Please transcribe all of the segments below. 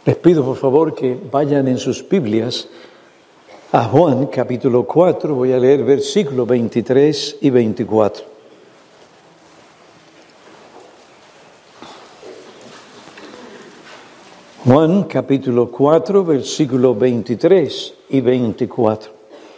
Les pido por favor que vayan en sus Biblias a Juan capítulo 4, voy a leer versículos 23 y 24. Juan capítulo 4, versículos 23 y 24.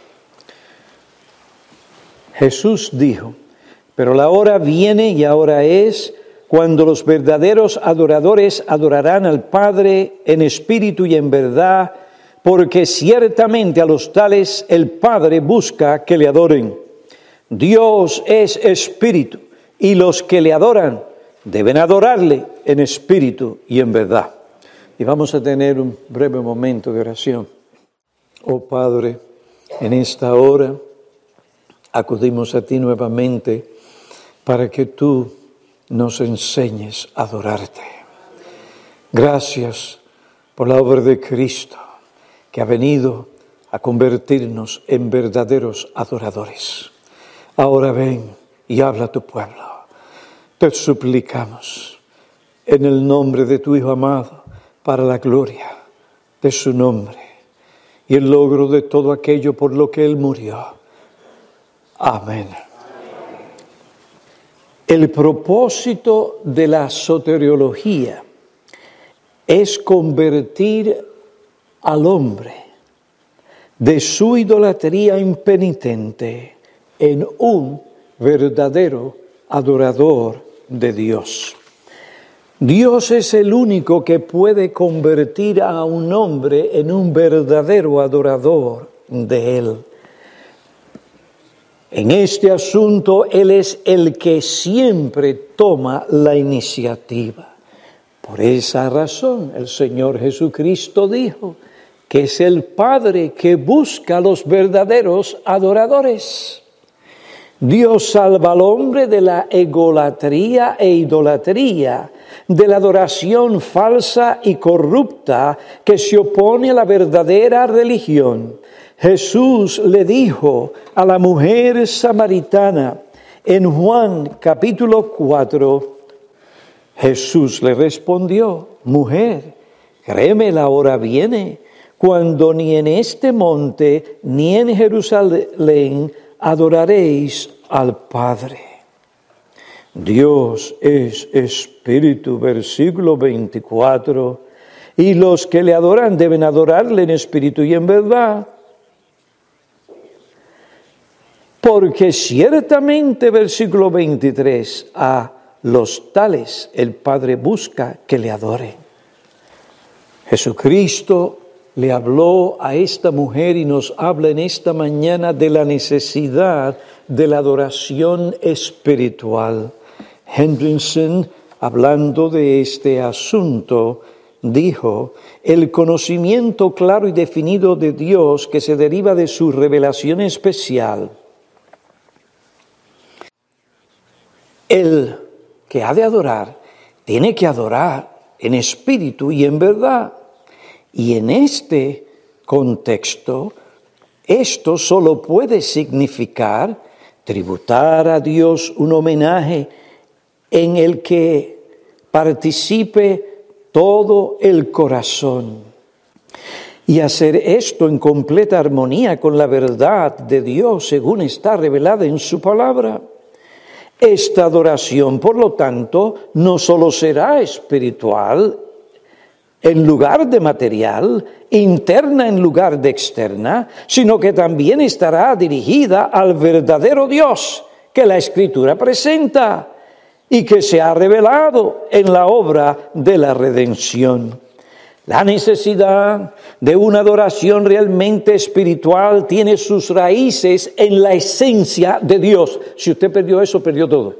Jesús dijo: pero la hora viene y ahora es cuando los verdaderos adoradores adorarán al Padre en espíritu y en verdad, porque ciertamente a los tales el Padre busca que le adoren. Dios es espíritu, y los que le adoran deben adorarle en espíritu y en verdad. Y vamos a tener un breve momento de oración. Oh Padre, en esta hora acudimos a ti nuevamente para que tú nos enseñes a adorarte. Gracias por la obra de Cristo, que ha venido a convertirnos en verdaderos adoradores. Ahora ven y habla a tu pueblo. Te suplicamos en el nombre de tu Hijo amado, para la gloria de su nombre y el logro de todo aquello por lo que Él murió. Amén. El propósito de la soteriología es convertir al hombre de su idolatría impenitente en un verdadero adorador de Dios. Dios es el único que puede convertir a un hombre en un verdadero adorador de Él. En este asunto, Él es el que siempre toma la iniciativa. Por esa razón, el Señor Jesucristo dijo que es el Padre que busca a los verdaderos adoradores. Dios salva al hombre de la egolatría e idolatría, de la adoración falsa y corrupta que se opone a la verdadera religión. Jesús le dijo a la mujer samaritana en Juan capítulo 4, Jesús le respondió: mujer, créeme, la hora viene cuando ni en este monte ni en Jerusalén adoraréis al Padre. Dios es espíritu, versículo 24, y los que le adoran deben adorarle en espíritu y en verdad. Porque ciertamente, versículo 23, a los tales el Padre busca que le adoren. Jesucristo le habló a esta mujer y nos habla en esta mañana de la necesidad de la adoración espiritual. Hendrickson, hablando de este asunto, dijo: el conocimiento claro y definido de Dios que se deriva de su revelación especial. El que ha de adorar tiene que adorar en espíritu y en verdad. Y en este contexto, esto solo puede significar tributar a Dios un homenaje en el que participe todo el corazón. Y hacer esto en completa armonía con la verdad de Dios según está revelada en su palabra. Esta adoración, por lo tanto, no solo será espiritual en lugar de material, interna en lugar de externa, sino que también estará dirigida al verdadero Dios que la Escritura presenta y que se ha revelado en la obra de la redención. La necesidad de una adoración realmente espiritual tiene sus raíces en la esencia de Dios. Si usted perdió eso, perdió todo.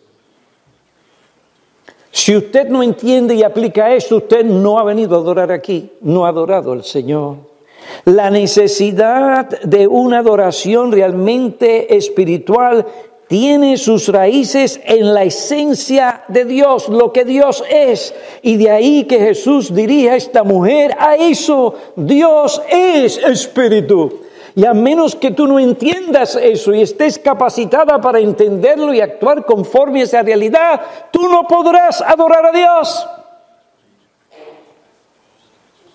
Si usted no entiende y aplica esto, usted no ha venido a adorar aquí, no ha adorado al Señor. La necesidad de una adoración realmente espiritual tiene sus raíces en la esencia de Dios, lo que Dios es. Y de ahí que Jesús dirige a esta mujer a eso. Dios es espíritu. Y a menos que tú no entiendas eso y estés capacitada para entenderlo y actuar conforme a esa realidad, tú no podrás adorar a Dios.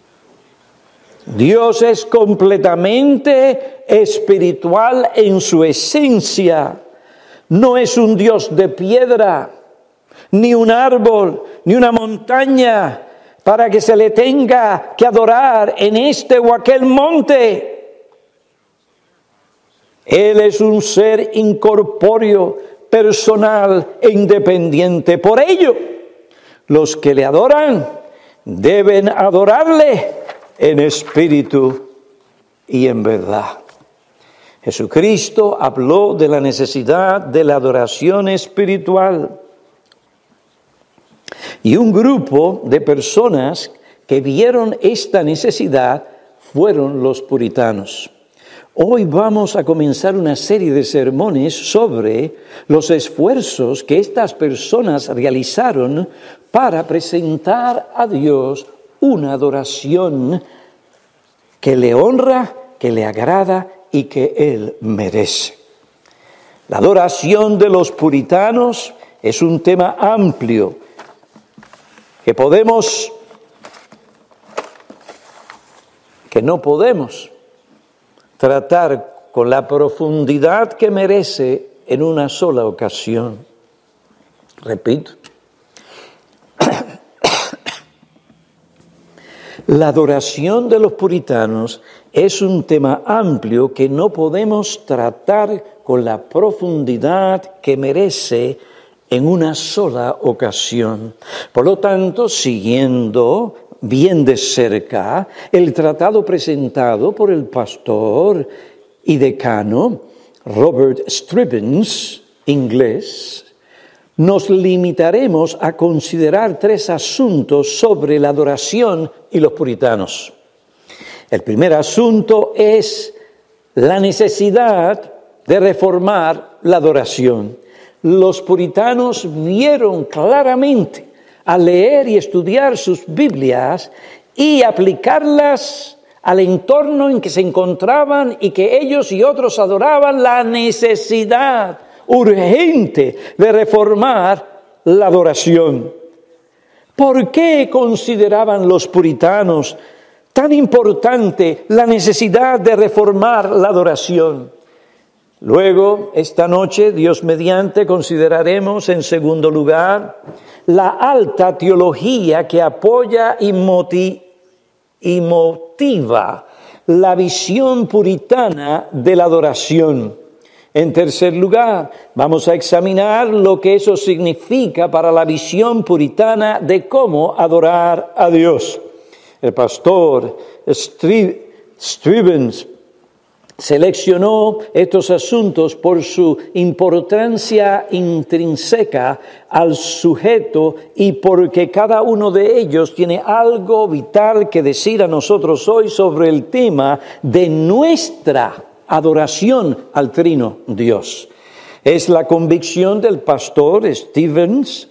Dios es completamente espiritual en su esencia. No es un Dios de piedra, ni un árbol, ni una montaña, para que se le tenga que adorar en este o aquel monte. Él es un ser incorpóreo, personal e independiente. Por ello, los que le adoran deben adorarle en espíritu y en verdad. Jesucristo habló de la necesidad de la adoración espiritual. Y un grupo de personas que vieron esta necesidad fueron los puritanos. Hoy vamos a comenzar una serie de sermones sobre los esfuerzos que estas personas realizaron para presentar a Dios una adoración que le honra, que le agrada y que Él merece. La adoración de los puritanos es un tema amplio que no podemos tratar con la profundidad que merece en una sola ocasión. Repito. La adoración de los puritanos es un tema amplio que no podemos tratar con la profundidad que merece en una sola ocasión. Por lo tanto, siguiendo bien de cerca el tratado presentado por el pastor y decano Robert Stebbins, inglés, nos limitaremos a considerar 3 asuntos sobre la adoración y los puritanos. El primer asunto es la necesidad de reformar la adoración. Los puritanos vieron claramente al leer y estudiar sus Biblias y aplicarlas al entorno en que se encontraban y que ellos y otros adoraban, la necesidad urgente de reformar la adoración. ¿Por qué consideraban los puritanos tan importante la necesidad de reformar la adoración? Luego, esta noche, Dios mediante, consideraremos en segundo lugar la alta teología que apoya y motiva la visión puritana de la adoración. En tercer lugar, vamos a examinar lo que eso significa para la visión puritana de cómo adorar a Dios. El pastor Stebbins seleccionó estos asuntos por su importancia intrínseca al sujeto y porque cada uno de ellos tiene algo vital que decir a nosotros hoy sobre el tema de nuestra adoración al Trino Dios. Es la convicción del pastor Stebbins,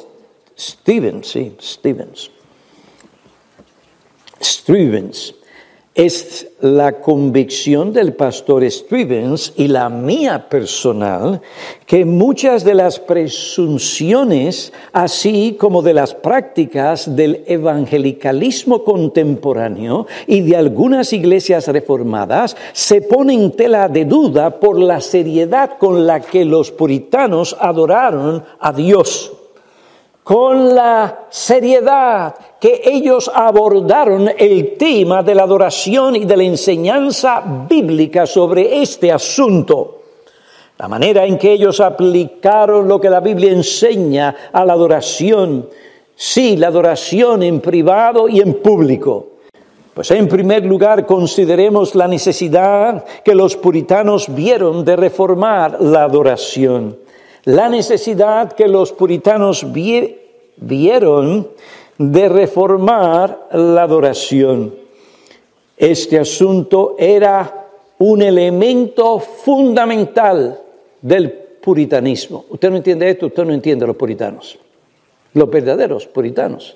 Es la convicción del pastor Stebbins y la mía personal que muchas de las presunciones, así como de las prácticas del evangelicalismo contemporáneo y de algunas iglesias reformadas, se ponen en tela de duda por la seriedad con la que los puritanos adoraron a Dios. Con la seriedad que ellos abordaron el tema de la adoración y de la enseñanza bíblica sobre este asunto. La manera en que ellos aplicaron lo que la Biblia enseña a la adoración. Sí, la adoración en privado y en público. Pues en primer lugar consideremos la necesidad que los puritanos vieron de reformar la adoración. La necesidad que los puritanos vieron de reformar la adoración. Este asunto era un elemento fundamental del puritanismo. Usted no entiende esto, usted no entiende a los puritanos, los verdaderos puritanos.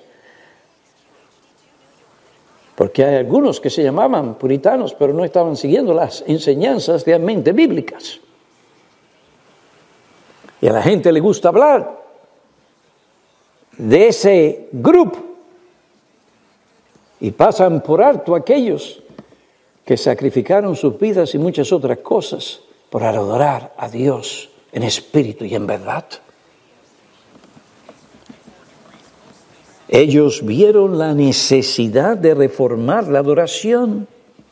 Porque hay algunos que se llamaban puritanos, pero no estaban siguiendo las enseñanzas realmente bíblicas. Y a la gente le gusta hablar de ese grupo y pasan por alto aquellos que sacrificaron sus vidas y muchas otras cosas por adorar a Dios en espíritu y en verdad. Ellos vieron la necesidad de reformar la adoración.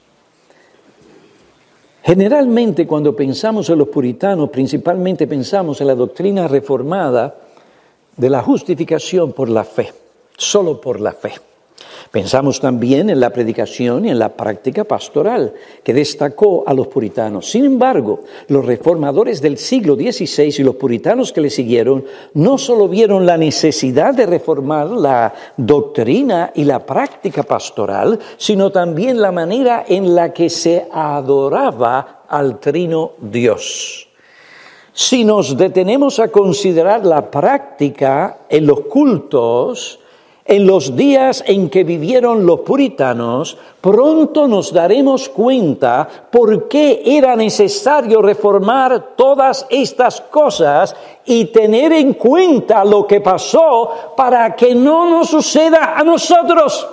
Generalmente cuando pensamos en los puritanos, principalmente pensamos en la doctrina reformada de la justificación por la fe, solo por la fe. Pensamos también en la predicación y en la práctica pastoral que destacó a los puritanos. Sin embargo, los reformadores del siglo XVI y los puritanos que le siguieron no solo vieron la necesidad de reformar la doctrina y la práctica pastoral, sino también la manera en la que se adoraba al Trino Dios. Si nos detenemos a considerar la práctica en los cultos, en los días en que vivieron los puritanos, pronto nos daremos cuenta por qué era necesario reformar todas estas cosas y tener en cuenta lo que pasó para que no nos suceda a nosotros.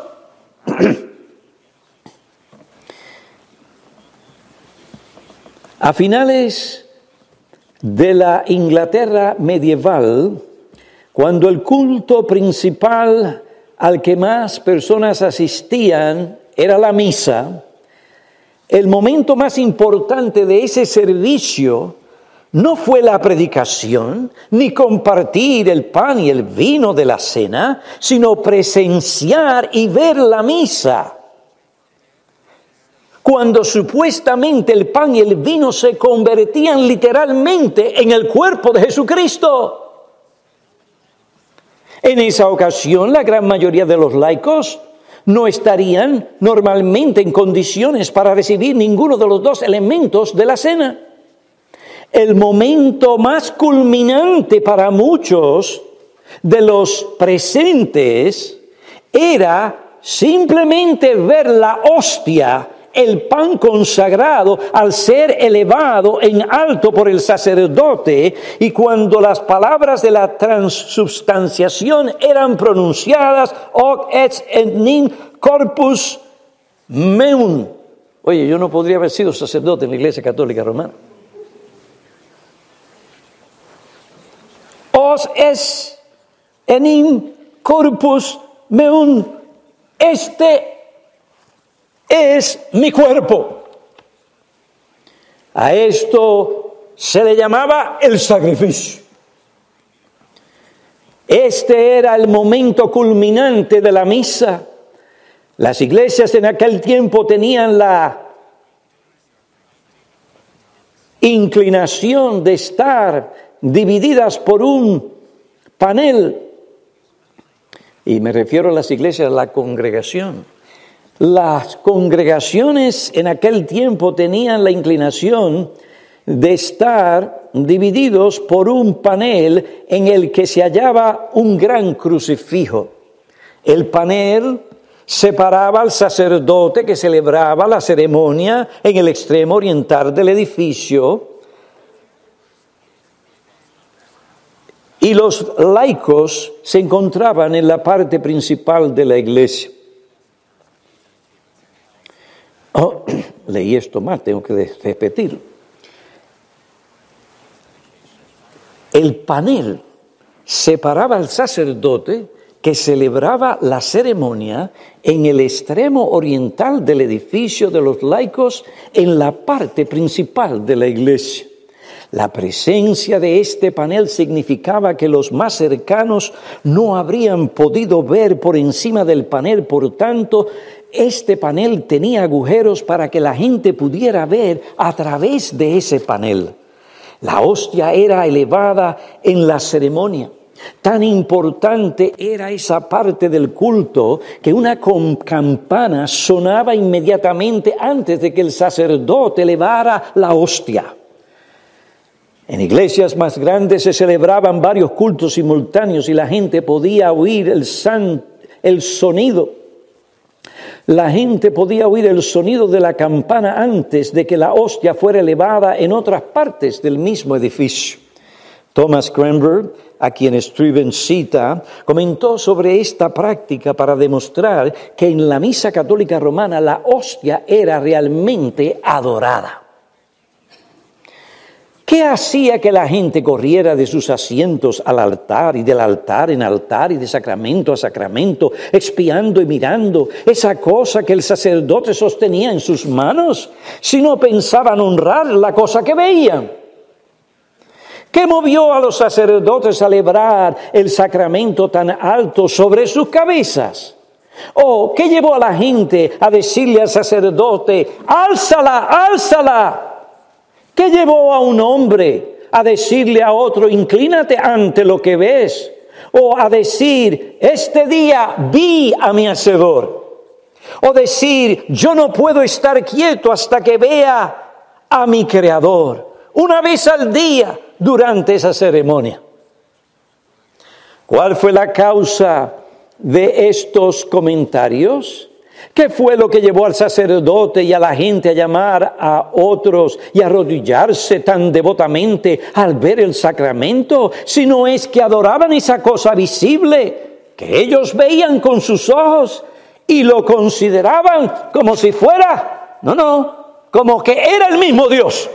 A finales de la Inglaterra medieval, cuando el culto principal al que más personas asistían era la misa, el momento más importante de ese servicio no fue la predicación, ni compartir el pan y el vino de la cena, sino presenciar y ver la misa. Cuando supuestamente el pan y el vino se convertían literalmente en el cuerpo de Jesucristo. En esa ocasión, la gran mayoría de los laicos no estarían normalmente en condiciones para recibir ninguno de los dos elementos de la cena. El momento más culminante para muchos de los presentes era simplemente ver la hostia, el pan consagrado, al ser elevado en alto por el sacerdote, y cuando las palabras de la transubstanciación eran pronunciadas, hoc est enim corpus meum. Oye, yo no podría haber sido sacerdote en la Iglesia Católica Romana. Os est enim corpus meum. Este es mi cuerpo. A esto se le llamaba el sacrificio. Este era el momento culminante de la misa. Las iglesias en aquel tiempo tenían la inclinación de estar divididas por un panel. Y me refiero a las iglesias, a la congregación. Las congregaciones en aquel tiempo tenían la inclinación de estar divididos por un panel en el que se hallaba un gran crucifijo. El panel separaba al sacerdote que celebraba la ceremonia en el extremo oriental del edificio, y los laicos se encontraban en la parte principal de la iglesia. Leí esto mal, tengo que repetirlo. El panel separaba al sacerdote que celebraba la ceremonia en el extremo oriental del edificio de los laicos, en la parte principal de la iglesia. La presencia de este panel significaba que los más cercanos no habrían podido ver por encima del panel, por tanto, este panel tenía agujeros para que la gente pudiera ver a través de ese panel. La hostia era elevada en la ceremonia. Tan importante era esa parte del culto que una campana sonaba inmediatamente antes de que el sacerdote elevara la hostia. En iglesias más grandes se celebraban varios cultos simultáneos y la gente podía oír el sonido. La gente podía oír el sonido de la campana antes de que la hostia fuera elevada en otras partes del mismo edificio. Thomas Cranmer, a quien Stephen cita, comentó sobre esta práctica para demostrar que en la misa católica romana la hostia era realmente adorada. ¿Qué hacía que la gente corriera de sus asientos al altar y del altar en altar y de sacramento a sacramento, espiando y mirando esa cosa que el sacerdote sostenía en sus manos, si no pensaban honrar la cosa que veían? ¿Qué movió a los sacerdotes a celebrar el sacramento tan alto sobre sus cabezas? ¿O qué llevó a la gente a decirle al sacerdote, álzala, álzala? ¿Qué llevó a un hombre a decirle a otro, inclínate ante lo que ves? O a decir, este día vi a mi Hacedor. O decir, yo no puedo estar quieto hasta que vea a mi Creador. Una vez al día durante esa ceremonia. ¿Cuál fue la causa de estos comentarios? ¿Qué fue lo que llevó al sacerdote y a la gente a llamar a otros y a arrodillarse tan devotamente al ver el sacramento? Si no es que adoraban esa cosa visible que ellos veían con sus ojos y lo consideraban como si fuera, como que era el mismo Dios.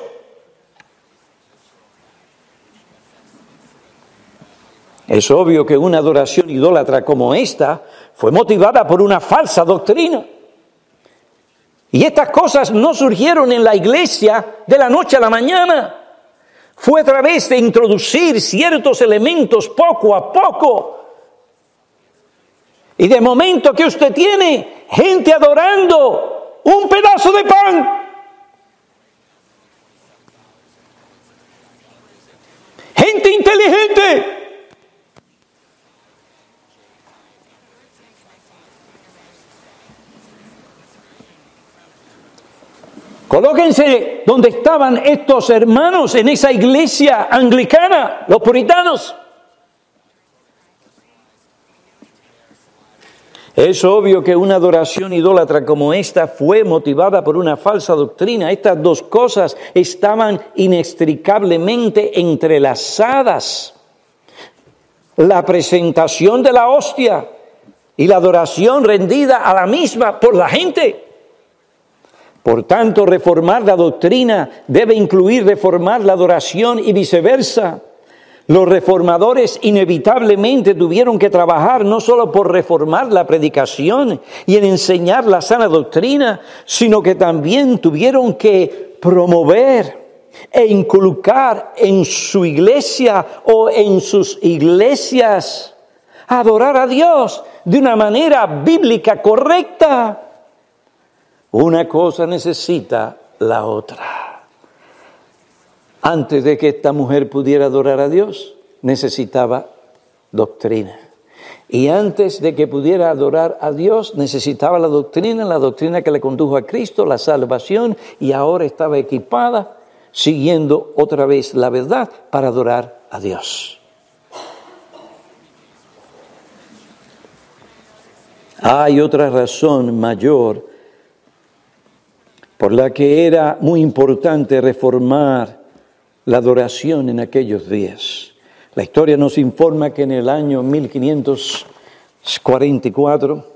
Es obvio que una adoración idólatra como esta fue motivada por una falsa doctrina. Y estas cosas no surgieron en la iglesia de la noche a la mañana. Fue a través de introducir ciertos elementos poco a poco. Y de momento que usted tiene gente adorando un pedazo de pan. Gente inteligente. Colóquense donde estaban estos hermanos en esa iglesia anglicana, los puritanos. Es obvio que una adoración idólatra como esta fue motivada por una falsa doctrina. Estas dos cosas estaban inextricablemente entrelazadas. La presentación de la hostia y la adoración rendida a la misma por la gente. Por tanto, reformar la doctrina debe incluir reformar la adoración y viceversa. Los reformadores inevitablemente tuvieron que trabajar no solo por reformar la predicación y en enseñar la sana doctrina, sino que también tuvieron que promover e inculcar en su iglesia o en sus iglesias adorar a Dios de una manera bíblica correcta. Una cosa necesita la otra. Antes de que esta mujer pudiera adorar a Dios, necesitaba doctrina. Y antes de que pudiera adorar a Dios, necesitaba la doctrina que le condujo a Cristo, la salvación, y ahora estaba equipada, siguiendo otra vez la verdad para adorar a Dios. Hay otra razón mayor por la que era muy importante reformar la adoración en aquellos días. La historia nos informa que en el año 1544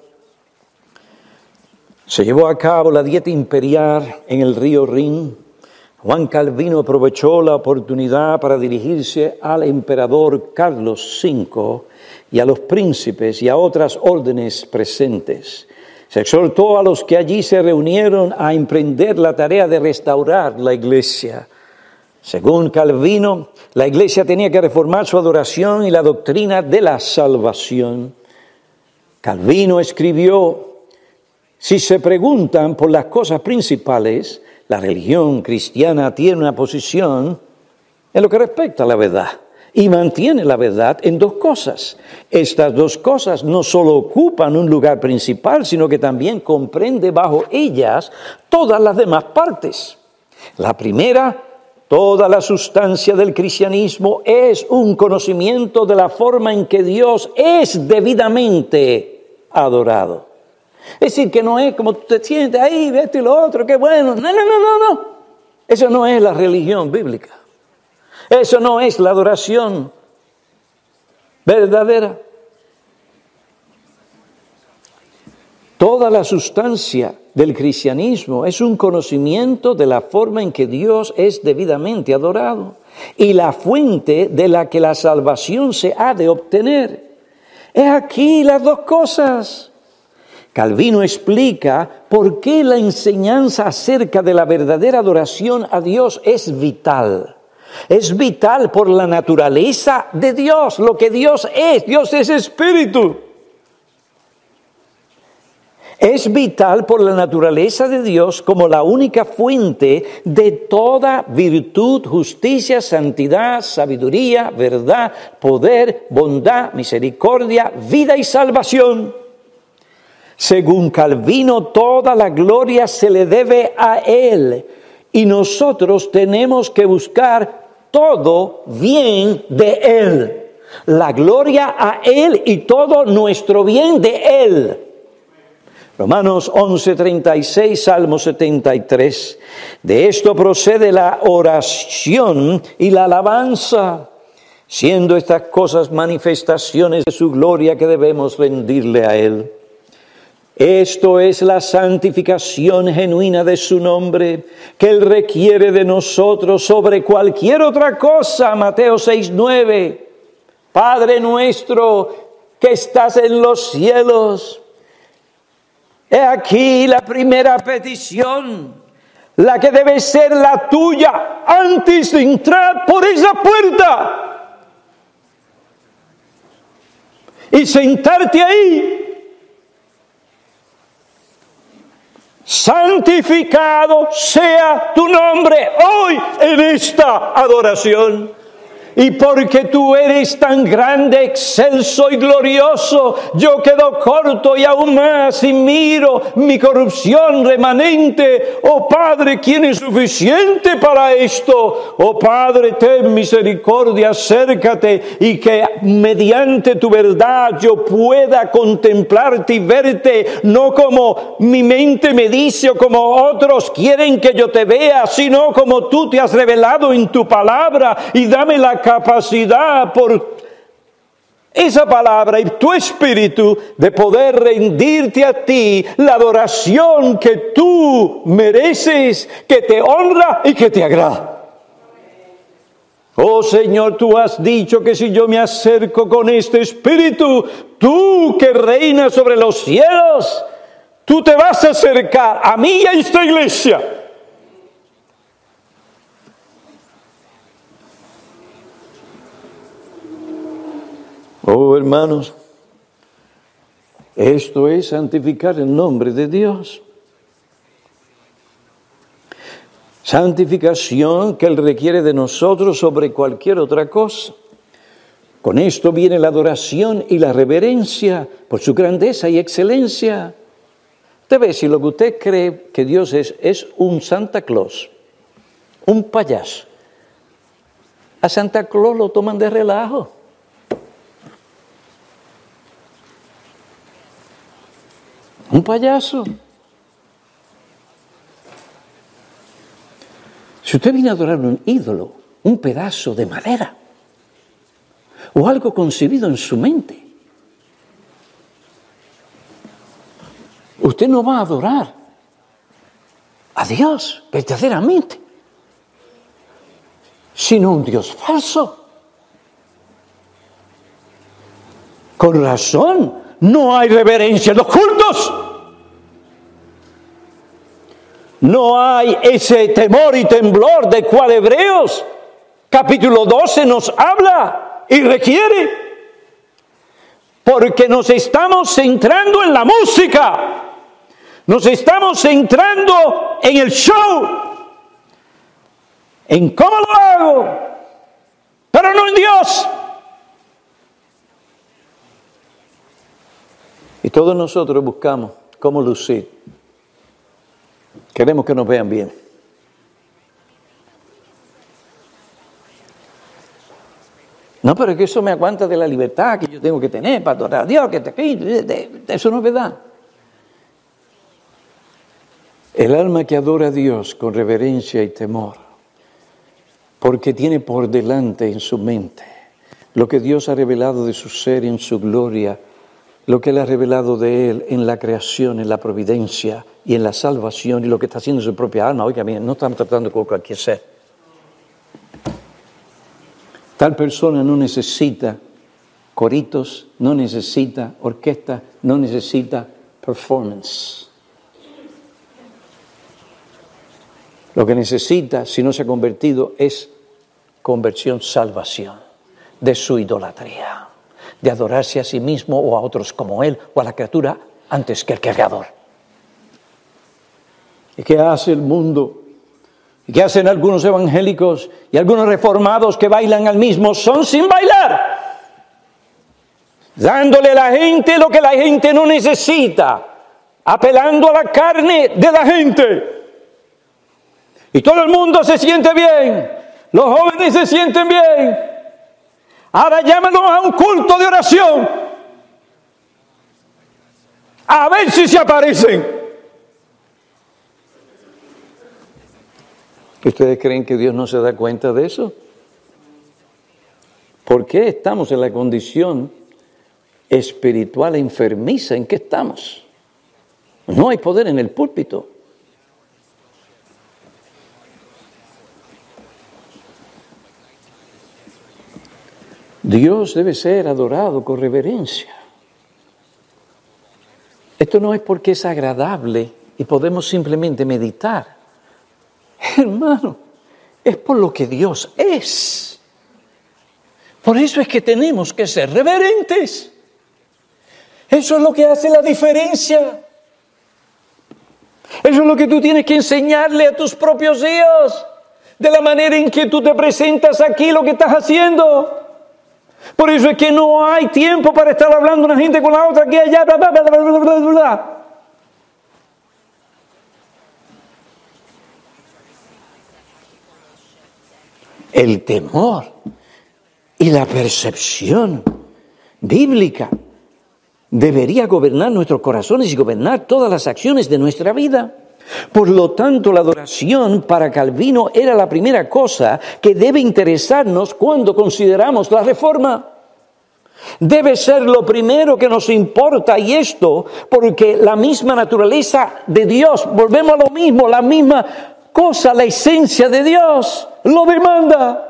se llevó a cabo la dieta imperial en el río Rin. Juan Calvino aprovechó la oportunidad para dirigirse al emperador Carlos V y a los príncipes y a otras órdenes presentes. Se exhortó a los que allí se reunieron a emprender la tarea de restaurar la iglesia. Según Calvino, la iglesia tenía que reformar su adoración y la doctrina de la salvación. Calvino escribió, si se preguntan por las cosas principales, la religión cristiana tiene una posición en lo que respecta a la verdad. Y mantiene la verdad en dos cosas. Estas dos cosas no solo ocupan un lugar principal, sino que también comprende bajo ellas todas las demás partes. La primera, toda la sustancia del cristianismo es un conocimiento de la forma en que Dios es debidamente adorado. Es decir, que no es como tú te sientes ahí, esto y lo otro, qué bueno. No. Eso no es la religión bíblica. Eso no es la adoración verdadera. Toda la sustancia del cristianismo es un conocimiento de la forma en que Dios es debidamente adorado y la fuente de la que la salvación se ha de obtener. Es aquí las dos cosas. Calvino explica por qué la enseñanza acerca de la verdadera adoración a Dios es vital. Es vital por la naturaleza de Dios, lo que Dios es. Dios es espíritu. Es vital por la naturaleza de Dios como la única fuente de toda virtud, justicia, santidad, sabiduría, verdad, poder, bondad, misericordia, vida y salvación. Según Calvino, toda la gloria se le debe a Él y nosotros tenemos que buscar todo bien de Él. La gloria a Él y todo nuestro bien de Él. Romanos 11:36, Salmo 73. De esto procede la oración y la alabanza, siendo estas cosas manifestaciones de su gloria que debemos rendirle a Él. Esto es la santificación genuina de su nombre, que Él requiere de nosotros sobre cualquier otra cosa. Mateo 6:9. Padre nuestro que estás en los cielos. He aquí la primera petición, la que debe ser la tuya antes de entrar por esa puerta y sentarte ahí. Santificado sea tu nombre hoy en esta adoración. Y porque tú eres tan grande, excelso y glorioso, yo quedo corto y aún más y miro mi corrupción remanente. Oh Padre, ¿quién es suficiente para esto? Oh Padre, ten misericordia, acércate y que mediante tu verdad yo pueda contemplarte y verte, no como mi mente me dice o como otros quieren que yo te vea, sino como tú te has revelado en tu palabra, y dame la capacidad por esa palabra y tu espíritu de poder rendirte a ti la adoración que tú mereces, que te honra y que te agrada. Oh Señor, tú has dicho que si yo me acerco con este espíritu, tú que reinas sobre los cielos, tú te vas a acercar a mí y a esta iglesia. Oh, hermanos, esto es santificar el nombre de Dios. Santificación que Él requiere de nosotros sobre cualquier otra cosa. Con esto viene la adoración y la reverencia por su grandeza y excelencia. Usted ve, si lo que usted cree que Dios es un Santa Claus, un payaso, a Santa Claus lo toman de relajo. Un payaso. Si usted viene a adorar un ídolo, un pedazo de madera, o algo concebido en su mente, usted no va a adorar a Dios verdaderamente, sino un Dios falso. Con razón, no hay reverencia en los cultos. No hay ese temor y temblor de cual Hebreos capítulo 12 nos habla y requiere. Porque nos estamos centrando en la música. Nos estamos centrando en el show. En cómo lo hago. Pero no en Dios. Y todos nosotros buscamos cómo lucir. Queremos que nos vean bien. No, pero es que eso me aguanta de la libertad que yo tengo que tener para adorar a Dios. Eso no es verdad. El alma que adora a Dios con reverencia y temor porque tiene por delante en su mente lo que Dios ha revelado de su ser en su gloria, lo que Él ha revelado de Él en la creación, en la providencia y en la salvación, y lo que está haciendo en su propia alma. Oiga bien, no estamos tratando con cualquier ser. Tal persona no necesita coritos, no necesita orquesta, no necesita performance. Lo que necesita, si no se ha convertido, es conversión, salvación de su idolatría, de adorarse a sí mismo o a otros como él, o a la criatura antes que el Creador. ¿Y qué hace el mundo? ¿Y qué hacen algunos evangélicos y algunos reformados que bailan al mismo son sin bailar? Dándole a la gente lo que la gente no necesita, apelando a la carne de la gente. Y todo el mundo se siente bien, los jóvenes se sienten bien. Ahora llámanos a un culto de oración, a ver si se aparecen. ¿Ustedes creen que Dios no se da cuenta de eso? ¿Por qué estamos en la condición espiritual enfermiza en que estamos? No hay poder en el púlpito. Dios debe ser adorado con reverencia. Esto no es porque es agradable y podemos simplemente meditar. Hermano, es por lo que Dios es. Por eso es que tenemos que ser reverentes. Eso es lo que hace la diferencia. Eso es lo que tú tienes que enseñarle a tus propios hijos, de la manera en que tú te presentas aquí, lo que estás haciendo. Por eso es que no hay tiempo para estar hablando una gente con la otra aquí allá, bla, bla, bla, bla, bla, bla, bla. El temor y la percepción bíblica debería gobernar nuestros corazones y gobernar todas las acciones de nuestra vida. Por lo tanto, la adoración para Calvino era la primera cosa que debe interesarnos cuando consideramos la Reforma. Debe ser lo primero que nos importa, y esto porque la misma naturaleza de Dios, volvemos a lo mismo, la misma cosa, la esencia de Dios, lo demanda.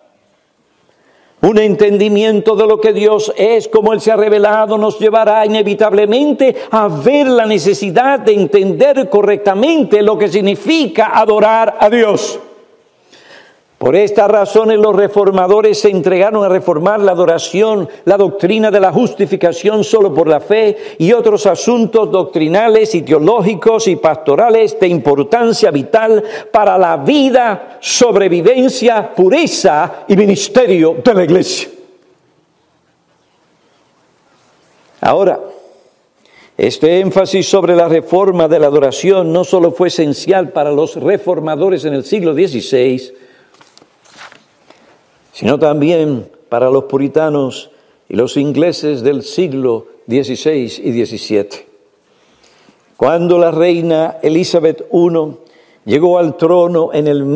Un entendimiento de lo que Dios es, como Él se ha revelado, nos llevará inevitablemente a ver la necesidad de entender correctamente lo que significa adorar a Dios. Por estas razones los reformadores se entregaron a reformar la adoración, la doctrina de la justificación solo por la fe y otros asuntos doctrinales y teológicos y pastorales de importancia vital para la vida, sobrevivencia, pureza y ministerio de la Iglesia. Ahora, este énfasis sobre la reforma de la adoración no solo fue esencial para los reformadores en el siglo XVI, sino también para los puritanos y los ingleses del siglo XVI y XVII. Cuando la reina Elizabeth I llegó al trono en el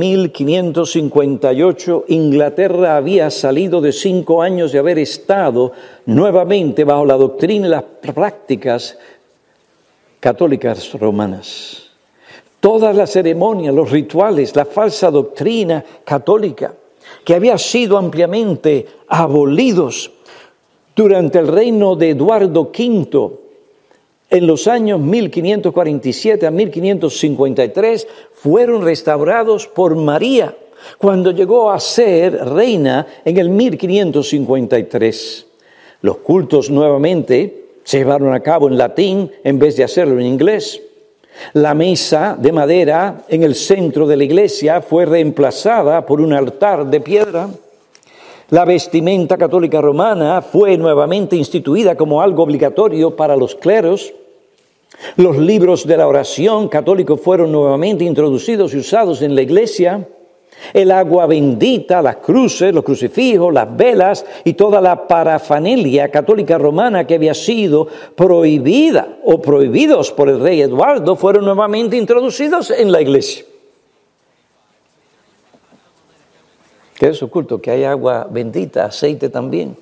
1558, Inglaterra había salido de 5 años de haber estado nuevamente bajo la doctrina y las prácticas católicas romanas. Todas las ceremonias, los rituales, la falsa doctrina católica, que había sido ampliamente abolidos durante el reino de Eduardo V en los años 1547 a 1553, fueron restaurados por María cuando llegó a ser reina en el 1553. Los cultos nuevamente se llevaron a cabo en latín en vez de hacerlo en inglés. La mesa de madera en el centro de la iglesia fue reemplazada por un altar de piedra. La vestimenta católica romana fue nuevamente instituida como algo obligatorio para los cleros. Los libros de la oración católico fueron nuevamente introducidos y usados en la iglesia. El agua bendita, las cruces, los crucifijos, las velas y toda la parafernalia católica romana que había sido prohibida o prohibidos por el rey Eduardo fueron nuevamente introducidos en la iglesia. ¿Qué es oculto? Que hay agua bendita, aceite también.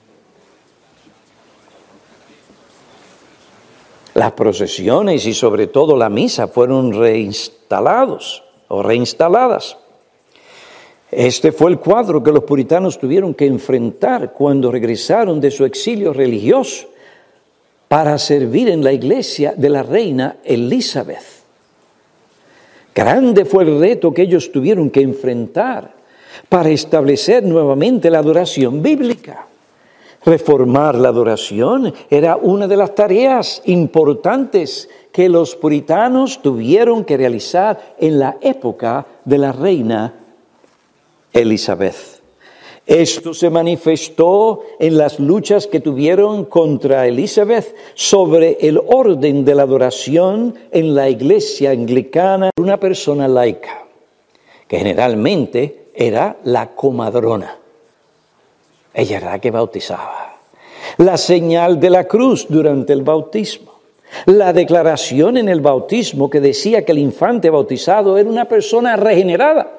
Las procesiones y sobre todo la misa fueron reinstaladas. Este fue el cuadro que los puritanos tuvieron que enfrentar cuando regresaron de su exilio religioso para servir en la iglesia de la reina Elizabeth. Grande fue el reto que ellos tuvieron que enfrentar para establecer nuevamente la adoración bíblica. Reformar la adoración era una de las tareas importantes que los puritanos tuvieron que realizar en la época de la reina Elizabeth. Esto se manifestó en las luchas que tuvieron contra Elizabeth sobre el orden de la adoración en la iglesia anglicana. Una persona laica, que generalmente era la comadrona. Ella era la que bautizaba. La señal de la cruz durante el bautismo. La declaración en el bautismo que decía que el infante bautizado era una persona regenerada.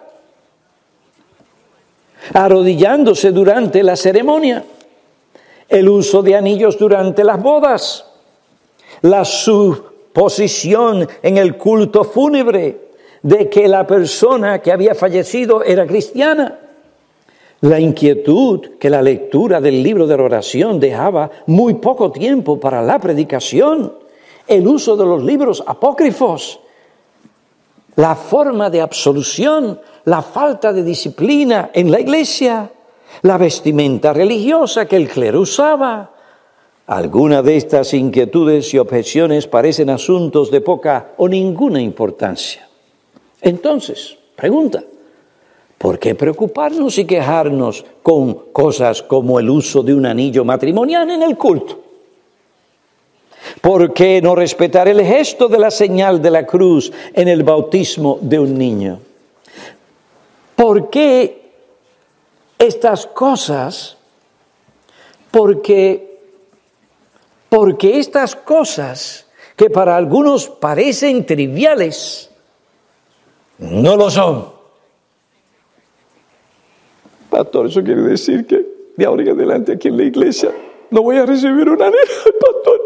Arrodillándose durante la ceremonia. El uso de anillos durante las bodas. La suposición en el culto fúnebre de que la persona que había fallecido era cristiana. La inquietud que la lectura del libro de la oración dejaba muy poco tiempo para la predicación, el uso de los libros apócrifos, la forma de absolución, la falta de disciplina en la iglesia, la vestimenta religiosa que el clero usaba. Algunas de estas inquietudes y objeciones parecen asuntos de poca o ninguna importancia. Entonces, pregunta, ¿por qué preocuparnos y quejarnos con cosas como el uso de un anillo matrimonial en el culto? ¿Por qué no respetar el gesto de la señal de la cruz en el bautismo de un niño? ¿Por qué estas cosas? Porque estas cosas que para algunos parecen triviales, no lo son. Pastor, eso quiere decir que de ahora en adelante aquí en la iglesia no voy a recibir un anillo, pastor.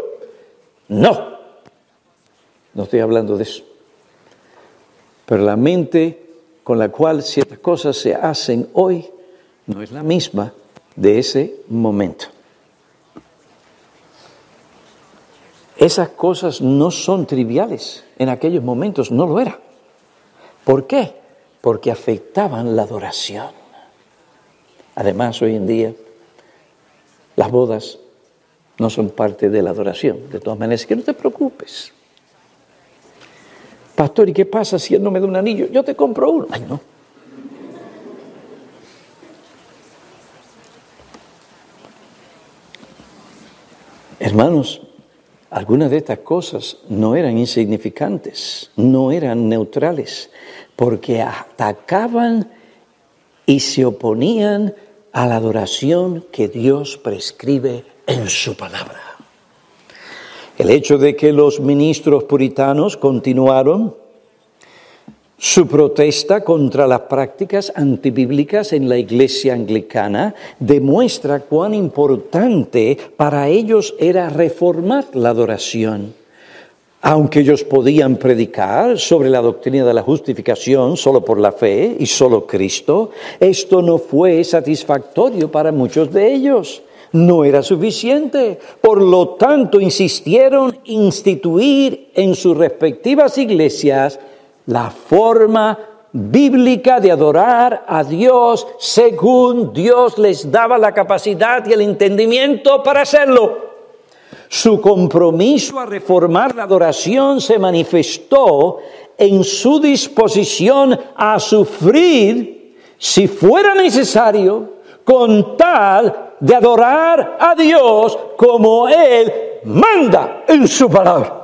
No estoy hablando de eso. Pero la mente con la cual ciertas cosas se hacen hoy no es la misma de ese momento. Esas cosas no son triviales. En aquellos momentos no lo era. ¿Por qué? Porque afectaban la adoración. Además, hoy en día, las bodas no son parte de la adoración. De todas maneras, que no te preocupes. Pastor, ¿y qué pasa si él no me da un anillo? Yo te compro uno. Ay, no. Hermanos, algunas de estas cosas no eran insignificantes, no eran neutrales, porque atacaban y se oponían a la adoración que Dios prescribe en su palabra. El hecho de que los ministros puritanos continuaron su protesta contra las prácticas antibíblicas en la iglesia anglicana demuestra cuán importante para ellos era reformar la adoración. Aunque ellos podían predicar sobre la doctrina de la justificación solo por la fe y solo Cristo, esto no fue satisfactorio para muchos de ellos. No era suficiente. Por lo tanto, insistieron en instituir en sus respectivas iglesias la forma bíblica de adorar a Dios según Dios les daba la capacidad y el entendimiento para hacerlo. Su compromiso a reformar la adoración se manifestó en su disposición a sufrir, si fuera necesario, con tal de adorar a Dios como Él manda en su palabra.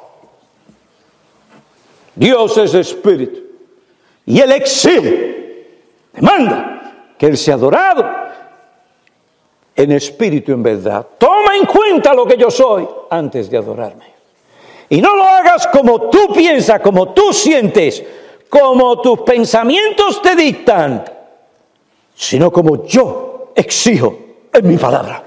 Dios es espíritu y Él exige, demanda que Él sea adorado en espíritu y en verdad. Toma en cuenta lo que yo soy antes de adorarme. Y no lo hagas como tú piensas, como tú sientes, como tus pensamientos te dictan, sino como yo exijo en mi palabra.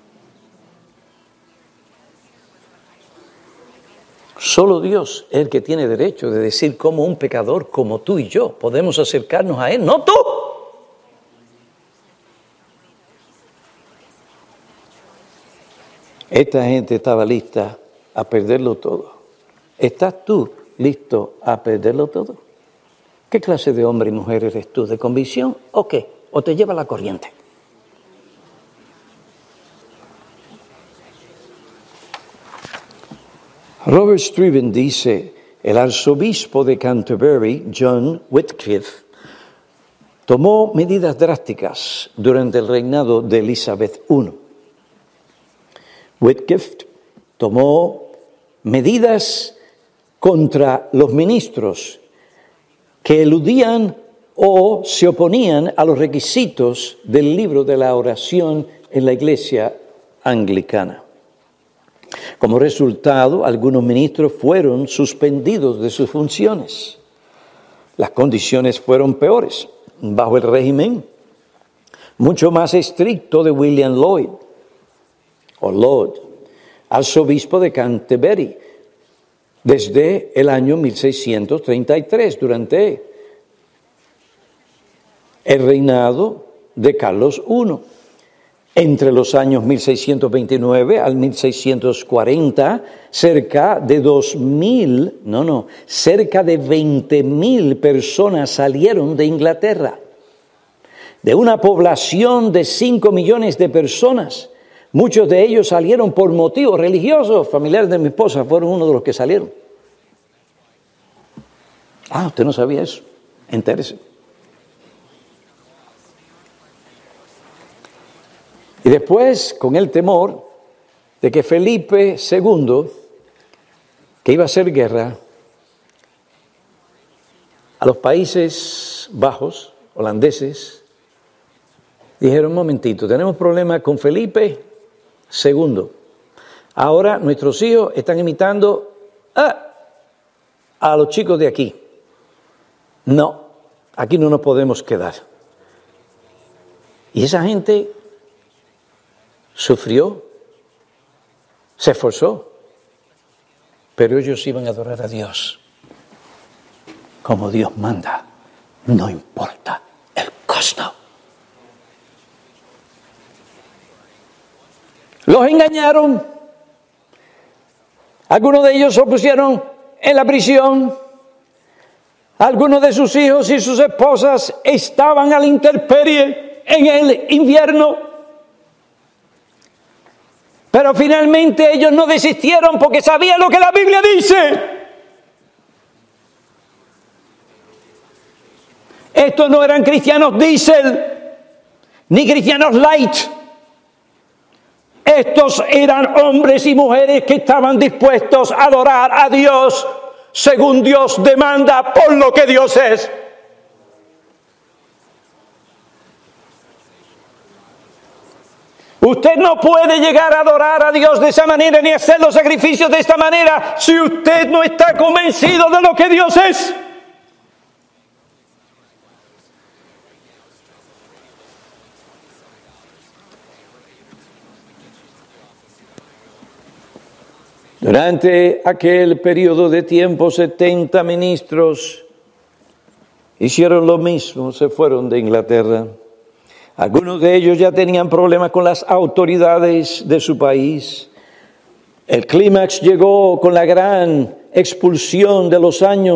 Solo Dios es el que tiene derecho de decir cómo un pecador como tú y yo podemos acercarnos a Él, no tú. Esta gente estaba lista a perderlo todo. ¿Estás tú listo a perderlo todo? ¿Qué clase de hombre y mujer eres tú? ¿De convicción o qué? ¿O te lleva la corriente? Robert Stephen dice, el arzobispo de Canterbury, John Wycliffe, tomó medidas drásticas durante el reinado de Elizabeth I. Wycliffe tomó medidas contra los ministros que eludían o se oponían a los requisitos del libro de la oración en la iglesia anglicana. Como resultado, algunos ministros fueron suspendidos de sus funciones. Las condiciones fueron peores bajo el régimen mucho más estricto de William Lloyd, o Laud, arzobispo de Canterbury, desde el año 1633, durante el reinado de Carlos I. Entre los años 1629 al 1640, cerca de 20.000 personas salieron de Inglaterra. De una población de 5 millones de personas, muchos de ellos salieron por motivos religiosos. Familiares de mi esposa fueron uno de los que salieron. Ah, usted no sabía eso. Entérese. Y después, con el temor de que Felipe II, que iba a hacer guerra a los Países Bajos, holandeses, dijeron, un momentito, tenemos problemas con Felipe II. Ahora nuestros hijos están imitando a los chicos de aquí. No, aquí no nos podemos quedar. Y esa gente sufrió, se esforzó, pero ellos iban a adorar a Dios como Dios manda, no importa el costo. Los engañaron, algunos de ellos se pusieron en la prisión, algunos de sus hijos y sus esposas estaban a la intemperie en el invierno. Pero finalmente ellos no desistieron porque sabían lo que la Biblia dice. Estos no eran cristianos diésel, ni cristianos light. Estos eran hombres y mujeres que estaban dispuestos a adorar a Dios según Dios demanda, por lo que Dios es. Usted no puede llegar a adorar a Dios de esa manera ni hacer los sacrificios de esta manera si usted no está convencido de lo que Dios es. Durante aquel periodo de tiempo, 70 ministros hicieron lo mismo, se fueron de Inglaterra. Algunos de ellos ya tenían problemas con las autoridades de su país. El clímax llegó con la gran expulsión de los años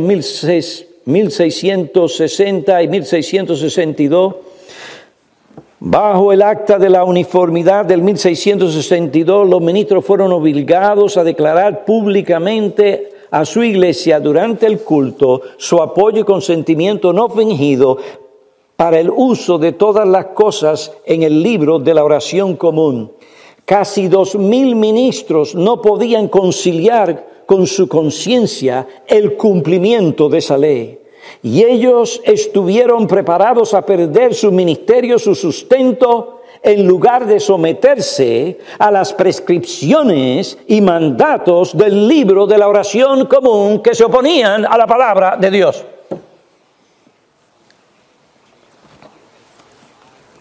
1660 y 1662. Bajo el acta de la uniformidad del 1662, los ministros fueron obligados a declarar públicamente a su iglesia durante el culto su apoyo y consentimiento no fingido para el uso de todas las cosas en el libro de la oración común. Casi 2,000 ministros no podían conciliar con su conciencia el cumplimiento de esa ley. Y ellos estuvieron preparados a perder su ministerio, su sustento, en lugar de someterse a las prescripciones y mandatos del libro de la oración común que se oponían a la palabra de Dios.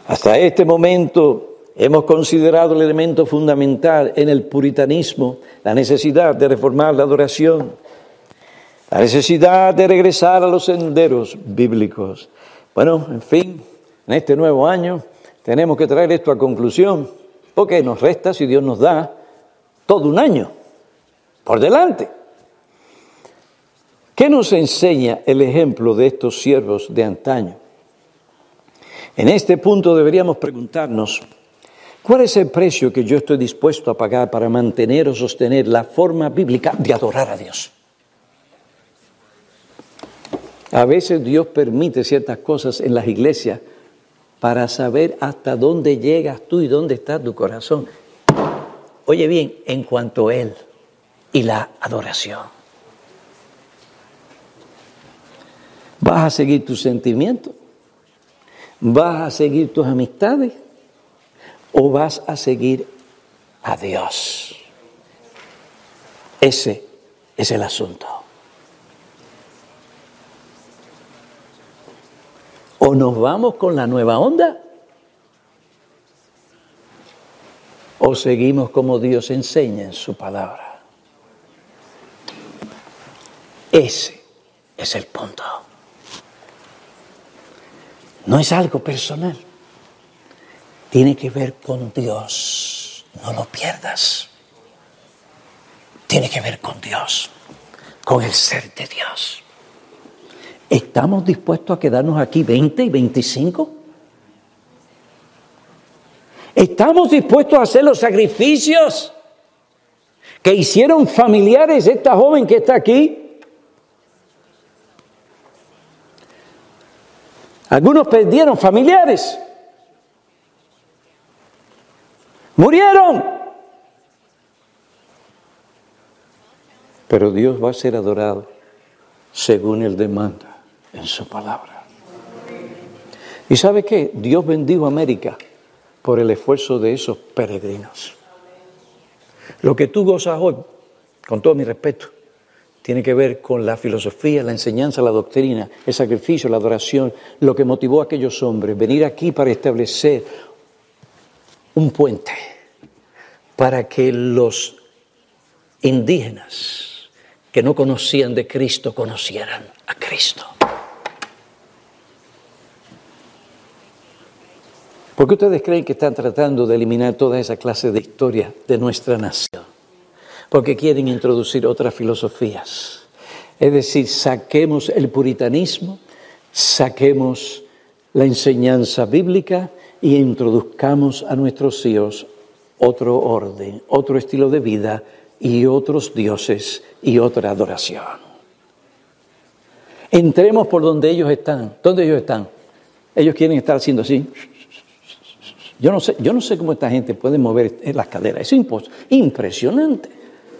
Hasta este momento hemos considerado el elemento fundamental en el puritanismo, la necesidad de reformar la adoración, la necesidad de regresar a los senderos bíblicos. Bueno, en fin, en este nuevo año tenemos que traer esto a conclusión, porque nos resta, si Dios nos da, todo un año por delante. ¿Qué nos enseña el ejemplo de estos siervos de antaño? En este punto deberíamos preguntarnos, ¿cuál es el precio que yo estoy dispuesto a pagar para mantener o sostener la forma bíblica de adorar a Dios? A veces Dios permite ciertas cosas en las iglesias para saber hasta dónde llegas tú y dónde está tu corazón. Oye bien, en cuanto a Él y la adoración. ¿Vas a seguir tus sentimientos? ¿Vas a seguir tus amistades? ¿O vas a seguir a Dios? Ese es el asunto. ¿O nos vamos con la nueva onda? ¿O seguimos como Dios enseña en su palabra? Ese es el punto. No es algo personal. Tiene que ver con Dios. No lo pierdas. Tiene que ver con Dios, con el ser de Dios. ¿Estamos dispuestos a quedarnos aquí 20 y 25? ¿Estamos dispuestos a hacer los sacrificios que hicieron familiares de esta joven que está aquí? Algunos perdieron familiares. Murieron. Pero Dios va a ser adorado según Él demanda en su palabra. ¿Y sabe qué? Dios bendijo a América por el esfuerzo de esos peregrinos. Lo que tú gozas hoy, con todo mi respeto, tiene que ver con la filosofía, la enseñanza, la doctrina, el sacrificio, la adoración, lo que motivó a aquellos hombres venir aquí para establecer un puente para que los indígenas que no conocían de Cristo conocieran a Cristo. ¿Por qué ustedes creen que están tratando de eliminar toda esa clase de historia de nuestra nación? Porque quieren introducir otras filosofías. Es decir, saquemos el puritanismo, saquemos la enseñanza bíblica y introduzcamos a nuestros hijos otro orden, otro estilo de vida y otros dioses y otra adoración. Entremos por donde ellos están. ¿Dónde ellos están? Ellos quieren estar haciendo así. Yo no sé cómo esta gente puede mover las caderas. Es impresionante.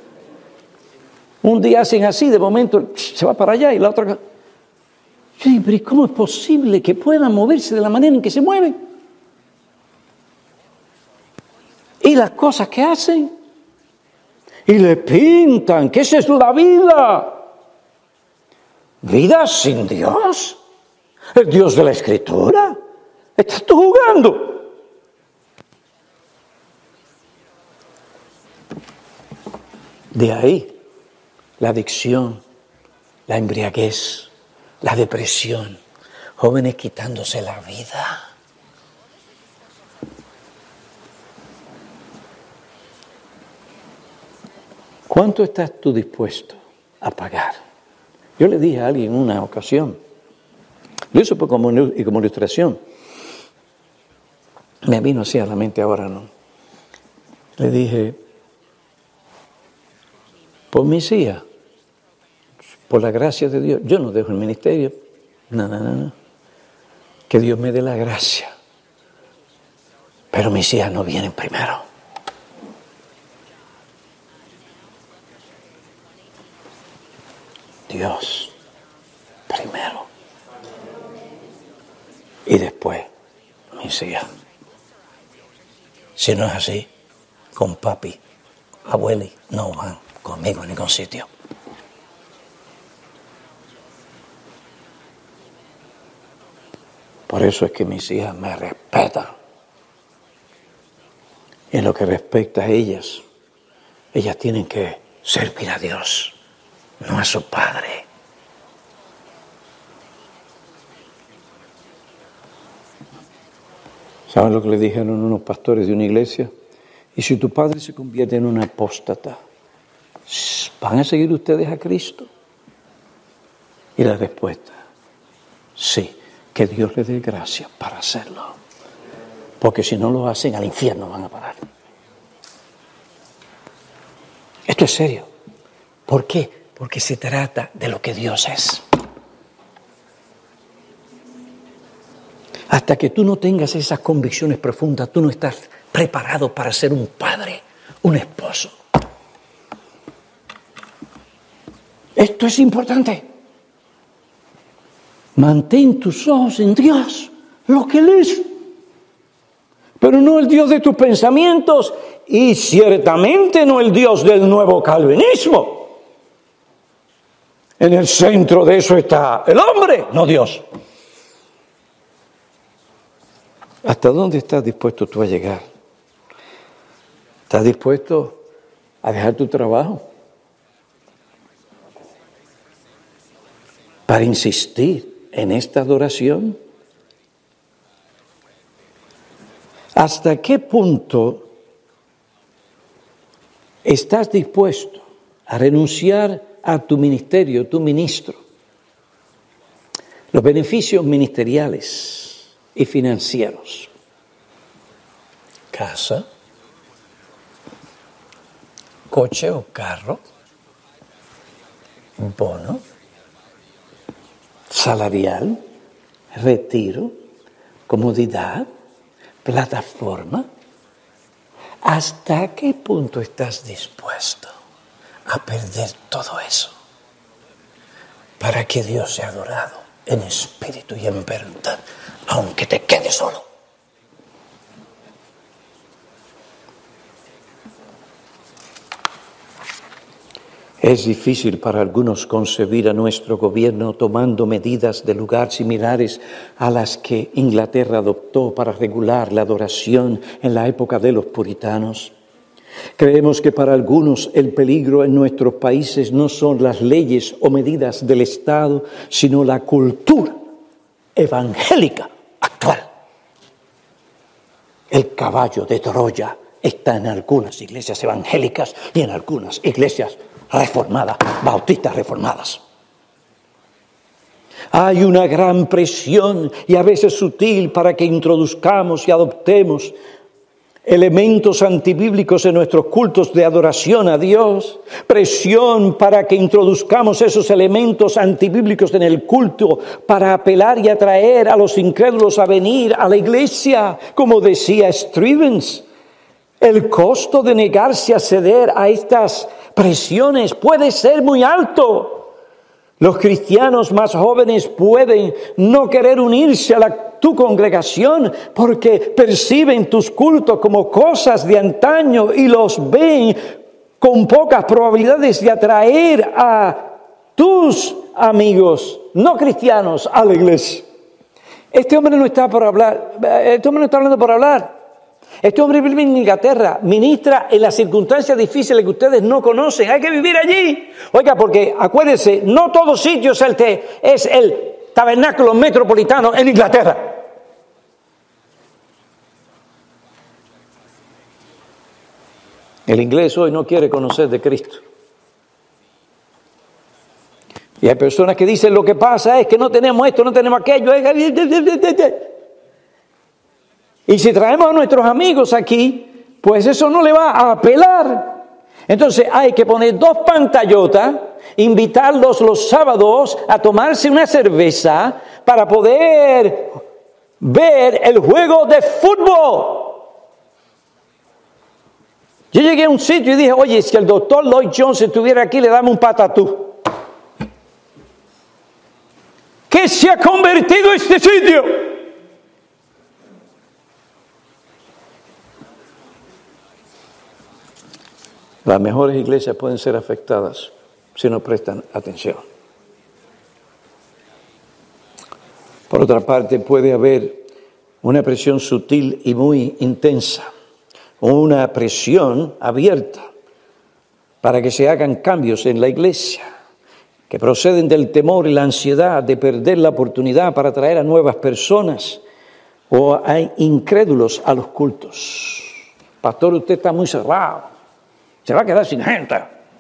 Un día hacen así, de momento se va para allá y la otra. Sí, pero ¿cómo es posible que puedan moverse de la manera en que se mueven? Y las cosas que hacen. Y le pintan que esa es la vida. ¿Vida sin Dios? ¿El Dios de la Escritura? ¿Estás tú jugando? De ahí la adicción, la embriaguez, la depresión, jóvenes quitándose la vida. ¿Cuánto estás tú dispuesto a pagar? Yo le dije a alguien en una ocasión, lo hizo como ilustración, me vino así a la mente ahora, ¿no? Le dije, por mis hijas, por la gracia de Dios, yo no dejo el ministerio, no. Que Dios me dé la gracia. Pero mis hijas no vienen primero. Dios primero. Y después mis hijas. Si no es así, con papi, abueli, no van conmigo en ningún sitio. Por eso es que mis hijas me respetan. En lo que respecta a ellas tienen que servir a Dios, no a su padre. ¿Saben lo que le dijeron unos pastores de una iglesia? Y si tu padre se convierte en un apóstata, ¿van a seguir ustedes a Cristo? Y la respuesta, sí, que Dios les dé gracia para hacerlo. Porque si no lo hacen, al infierno van a parar. Esto es serio. ¿Por qué? Porque se trata de lo que Dios es. Hasta que tú no tengas esas convicciones profundas, tú no estás preparado para ser un padre, un esposo. Esto es importante. Mantén tus ojos en Dios, lo que Él es. Pero no el Dios de tus pensamientos y ciertamente no el Dios del nuevo calvinismo. En el centro de eso está el hombre, no Dios. ¿Hasta dónde estás dispuesto tú a llegar? ¿Estás dispuesto a dejar tu trabajo para insistir en esta adoración? ¿Hasta qué punto estás dispuesto a renunciar a tu ministerio, tu ministro? Los beneficios ministeriales y financieros. Casa, coche o carro, bono, salarial, retiro, comodidad, plataforma. ¿Hasta qué punto estás dispuesto a perder todo eso para que Dios sea adorado en espíritu y en verdad, aunque te quedes solo? Es difícil para algunos concebir a nuestro gobierno tomando medidas de lugar similares a las que Inglaterra adoptó para regular la adoración en la época de los puritanos. Creemos que para algunos el peligro en nuestros países no son las leyes o medidas del Estado, sino la cultura evangélica actual. El caballo de Troya está en algunas iglesias evangélicas y en algunas iglesias reformadas, bautistas reformadas. Hay una gran presión, y a veces sutil, para que introduzcamos y adoptemos elementos antibíblicos en nuestros cultos de adoración a Dios. Presión para que introduzcamos esos elementos antibíblicos en el culto para apelar y atraer a los incrédulos a venir a la iglesia. Como decía Strivens, el costo de negarse a ceder a estas presiones puede ser muy alto. Los cristianos más jóvenes pueden no querer unirse a tu congregación porque perciben tus cultos como cosas de antaño y los ven con pocas probabilidades de atraer a tus amigos no cristianos a la iglesia. Este hombre no está por hablar, este hombre no está hablando por hablar. Este hombre vive en Inglaterra, ministra en las circunstancias difíciles que ustedes no conocen. Hay que vivir allí. Oiga, porque acuérdense, no todo sitio es el tabernáculo metropolitano en Inglaterra. El inglés hoy no quiere conocer de Cristo. Y hay personas que dicen lo que pasa es que no tenemos esto, no tenemos aquello. Y si traemos a nuestros amigos aquí, pues eso no le va a apelar. Entonces hay que poner 2 pantallotas, invitarlos los sábados a tomarse una cerveza para poder ver el juego de fútbol. Yo llegué a un sitio y dije, oye, si el doctor Lloyd Jones estuviera aquí, le damos un patatú. ¿Qué se ha convertido este sitio? Las mejores iglesias pueden ser afectadas si no prestan atención. Por otra parte, puede haber una presión sutil y muy intensa una presión abierta para que se hagan cambios en la iglesia, que proceden del temor y la ansiedad de perder la oportunidad para traer a nuevas personas o a incrédulos a los cultos. Pastor, usted está muy cerrado, se va a quedar sin gente.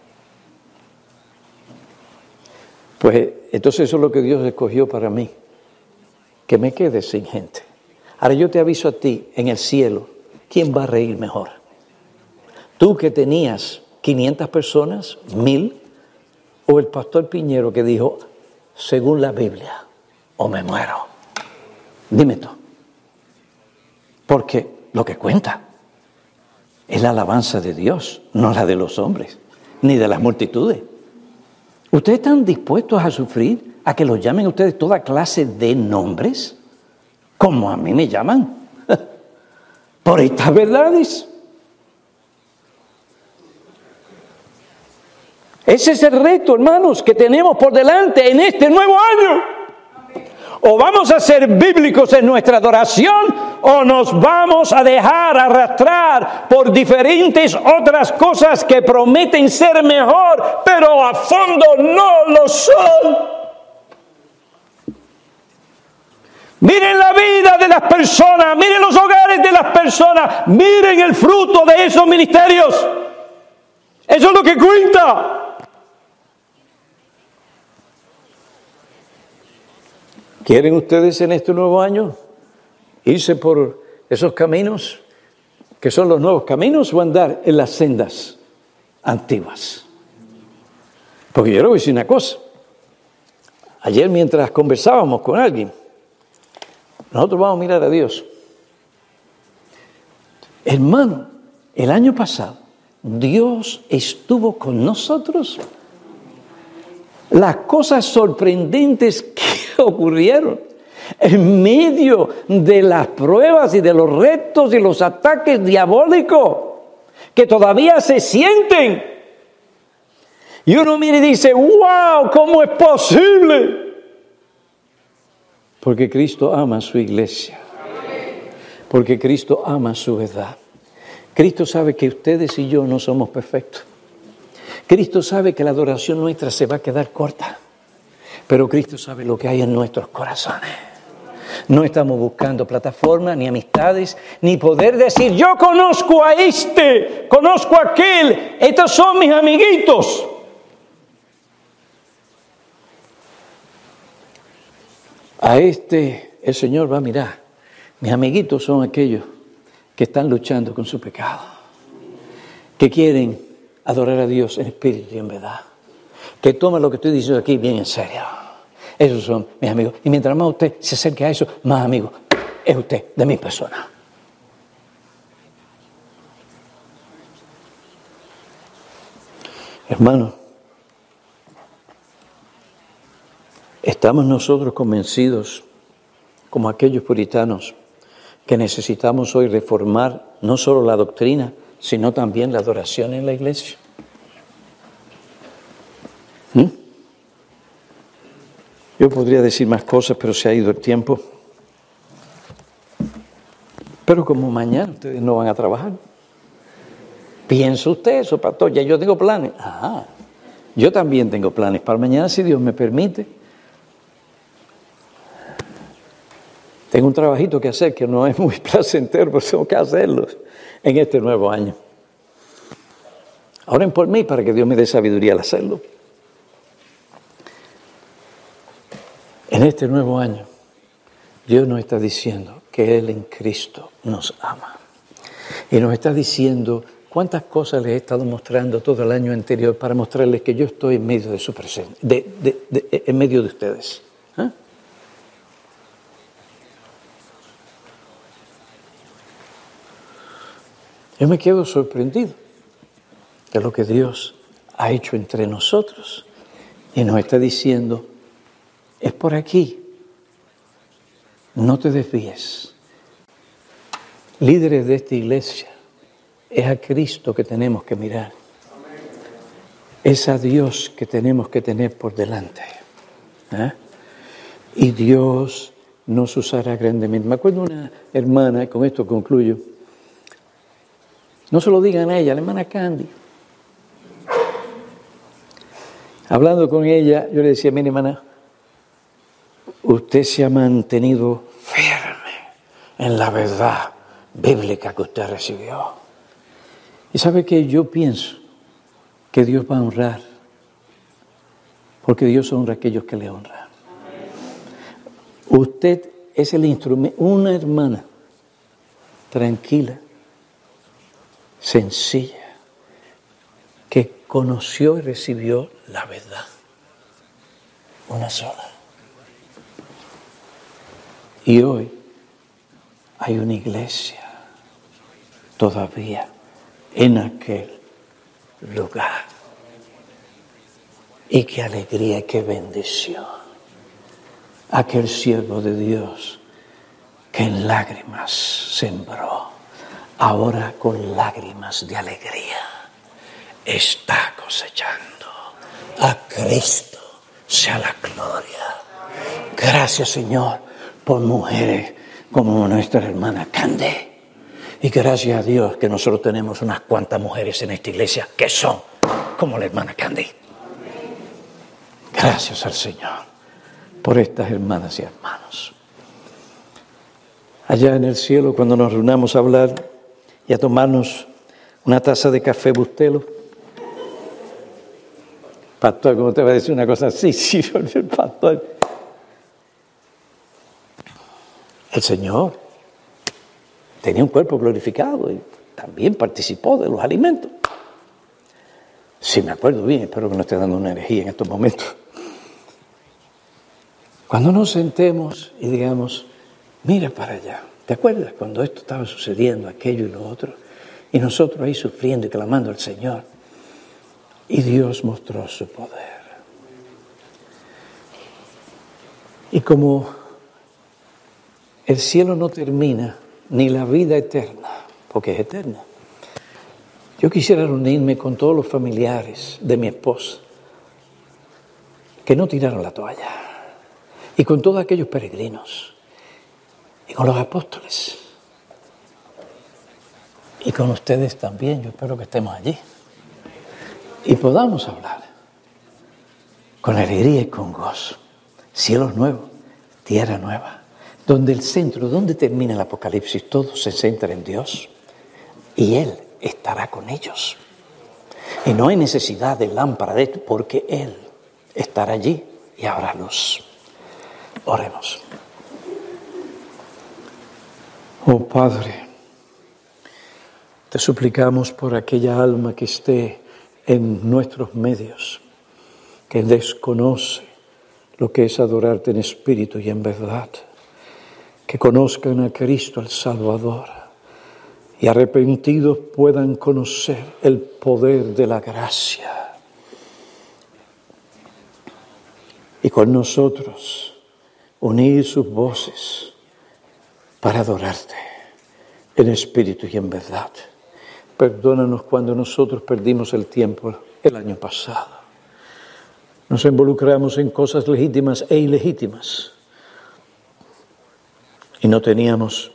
Pues entonces eso es lo que Dios escogió para mí, que me quede sin gente. Ahora yo te aviso a ti, en el cielo, ¿quién va a reír mejor? Tú que tenías 500 personas, 1000, o el pastor Piñero que dijo, según la Biblia, o me muero. Dime tú. Porque lo que cuenta es la alabanza de Dios, no la de los hombres, ni de las multitudes. ¿Ustedes están dispuestos a sufrir, a que los llamen a ustedes toda clase de nombres? Como a mí me llaman. Por estas verdades. Ese es el reto, hermanos, que tenemos por delante en este nuevo año. O vamos a ser bíblicos en nuestra adoración, o nos vamos a dejar arrastrar por diferentes otras cosas que prometen ser mejor, pero a fondo no lo son. Miren la vida de las personas, miren los hogares de las personas, miren el fruto de esos ministerios. Eso es lo que cuenta. ¿Quieren ustedes en este nuevo año irse por esos caminos que son los nuevos caminos o andar en las sendas antiguas? Porque yo le voy a decir una cosa. Ayer mientras conversábamos con alguien, nosotros vamos a mirar a Dios. Hermano, el año pasado Dios estuvo con nosotros. Las cosas sorprendentes que ocurrieron en medio de las pruebas y de los retos y los ataques diabólicos que todavía se sienten. Y uno mira y dice, wow, ¿cómo es posible? Porque Cristo ama a su iglesia. Porque Cristo ama a su edad. Cristo sabe que ustedes y yo no somos perfectos. Cristo sabe que la adoración nuestra se va a quedar corta, pero Cristo sabe lo que hay en nuestros corazones. No estamos buscando plataformas, ni amistades, ni poder decir, yo conozco a este, conozco a aquel, estos son mis amiguitos. A este el Señor va a mirar. Mis amiguitos son aquellos que están luchando con su pecado, que quieren adorar a Dios en espíritu y en verdad, que toman lo que estoy diciendo aquí bien en serio. Esos son mis amigos. Y mientras más usted se acerque a eso, más amigo es usted de mi persona. Hermano, ¿estamos nosotros convencidos, como aquellos puritanos, que necesitamos hoy reformar no solo la doctrina, sino también la adoración en la iglesia? Yo podría decir más cosas, pero se ha ido el tiempo. Pero como mañana ustedes no van a trabajar, ¿piensa usted eso, pastor? Ya yo tengo planes. Ajá. Yo también tengo planes para mañana, si Dios me permite. Tengo un trabajito que hacer que no es muy placentero, pero tengo que hacerlo en este nuevo año. Oren por mí para que Dios me dé sabiduría al hacerlo. En este nuevo año, Dios nos está diciendo que Él en Cristo nos ama. Y nos está diciendo cuántas cosas les he estado mostrando todo el año anterior para mostrarles que yo estoy en medio de su presencia, en medio de ustedes. ¿Eh? Yo me quedo sorprendido de lo que Dios ha hecho entre nosotros y nos está diciendo, es por aquí, no te desvíes. Líderes de esta iglesia, es a Cristo que tenemos que mirar, es a Dios que tenemos que tener por delante. Y Dios nos usará grandemente. Me acuerdo de una hermana, y con esto concluyo, No se lo digan a ella, la hermana Candy. Hablando con ella, yo le decía, mire hermana, usted se ha mantenido firme en la verdad bíblica que usted recibió. Y sabe que yo pienso que Dios va a honrar, porque Dios honra a aquellos que le honran. Usted es el instrumento, una hermana tranquila, sencilla, que conoció y recibió la verdad. Una sola. Y hoy hay una iglesia todavía en aquel lugar. Y qué alegría y qué bendición. Aquel siervo de Dios que en lágrimas sembró, ahora con lágrimas de alegría está cosechando. A Cristo sea la gloria. Gracias, Señor, por mujeres como nuestra hermana Candy. Y gracias a Dios que nosotros tenemos unas cuantas mujeres en esta iglesia que son como la hermana Candy. Gracias al Señor por estas hermanas y hermanos. Allá en el cielo, cuando nos reunamos a hablar y a tomarnos una taza de café Bustelo. Pastor, ¿cómo te va a decir una cosa así? Sí, el pastor. El Señor tenía un cuerpo glorificado y también participó de los alimentos. Si me acuerdo bien, espero que no esté dando una herejía en estos momentos. Cuando nos sentemos y digamos, mira para allá, ¿te acuerdas cuando esto estaba sucediendo, aquello y lo otro? Y nosotros ahí sufriendo y clamando al Señor. Y Dios mostró su poder. Y como el cielo no termina, ni la vida eterna, porque es eterna, yo quisiera reunirme con todos los familiares de mi esposa que no tiraron la toalla. Y con todos aquellos peregrinos, y con los apóstoles, y con ustedes también, yo espero que estemos allí, y podamos hablar con alegría y con gozo, cielos nuevos, tierra nueva, donde el centro, donde termina el Apocalipsis, todos se centran en Dios, y Él estará con ellos. Y no hay necesidad de lámpara de esto, porque Él estará allí y habrá luz. Oremos. Oh Padre, te suplicamos por aquella alma que esté en nuestros medios, que desconoce lo que es adorarte en espíritu y en verdad, que conozcan a Cristo el Salvador y arrepentidos puedan conocer el poder de la gracia. Y con nosotros unir sus voces para adorarte en espíritu y en verdad. Perdónanos cuando nosotros perdimos el tiempo el año pasado. Nos involucramos en cosas legítimas e ilegítimas y no teníamos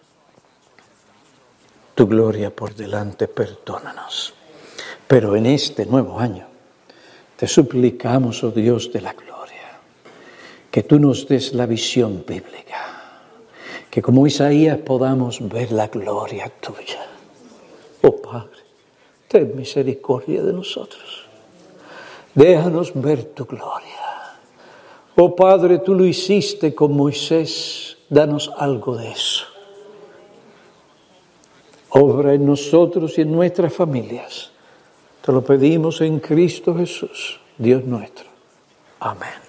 tu gloria por delante. Perdónanos. Pero en este nuevo año te suplicamos, oh Dios de la gloria, que tú nos des la visión bíblica, que como Isaías podamos ver la gloria tuya. Oh Padre, ten misericordia de nosotros. Déjanos ver tu gloria. Oh Padre, tú lo hiciste con Moisés, danos algo de eso. Obra en nosotros y en nuestras familias. Te lo pedimos en Cristo Jesús, Dios nuestro. Amén.